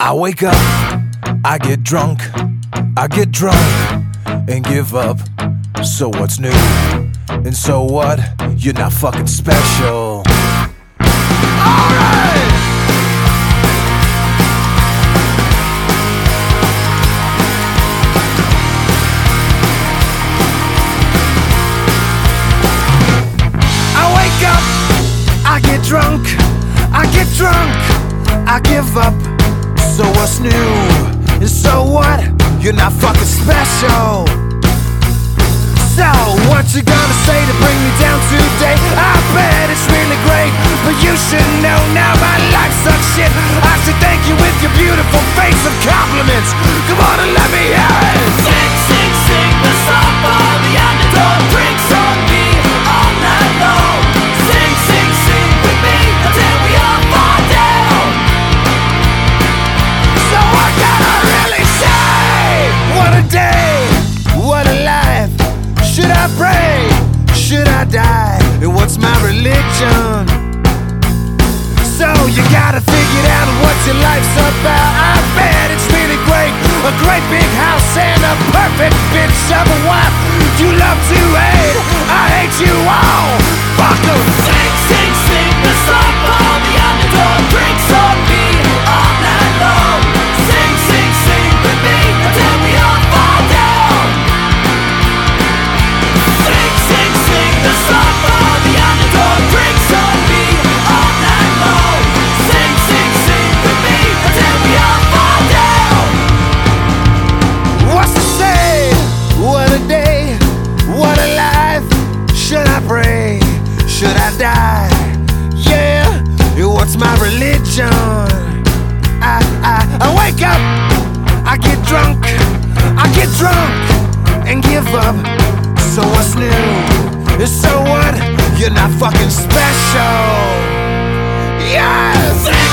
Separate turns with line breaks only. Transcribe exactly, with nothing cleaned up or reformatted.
I wake up, I get drunk, I get drunk and give up. So what's new? And so what? You're not fucking special. Alright! I wake up, I get drunk, I get drunk, I give up. So what's new? And so what? You're not fucking special. So what you gonna say to bring me down today? I bet it's really great, but you should know now my life sucks shit. I should thank you with your beautiful face of compliments. Come on and let me hear it.
Sing, sing, sing the song for the underdog. Drinks on me all night long. Sing, sing, sing with me until we all fall down.
So what can I really say? What a day, what a life. Should I pray? Should I die? And what's my religion? So you gotta figure out what your life's about. I bet it's really great. A great big house and a perfect bitch of a wife. You love to hate, I hate you all. Fuck 'em.
Sing, sing, sing the song for the underdog. Drinks on me all night long. Sing, sing, sing with me until we all fall down. Sing, sing, sing the song for the underdog. Drinks on me all night long. Sing, sing, sing with me until we all fall down.
What's to say? What a day, what a life. Should I pray? Should I die? Yeah, what's my religion? I, I, I wake up, I get drunk, I get drunk and give up. So what's new? So what? You're not fucking special. Yes!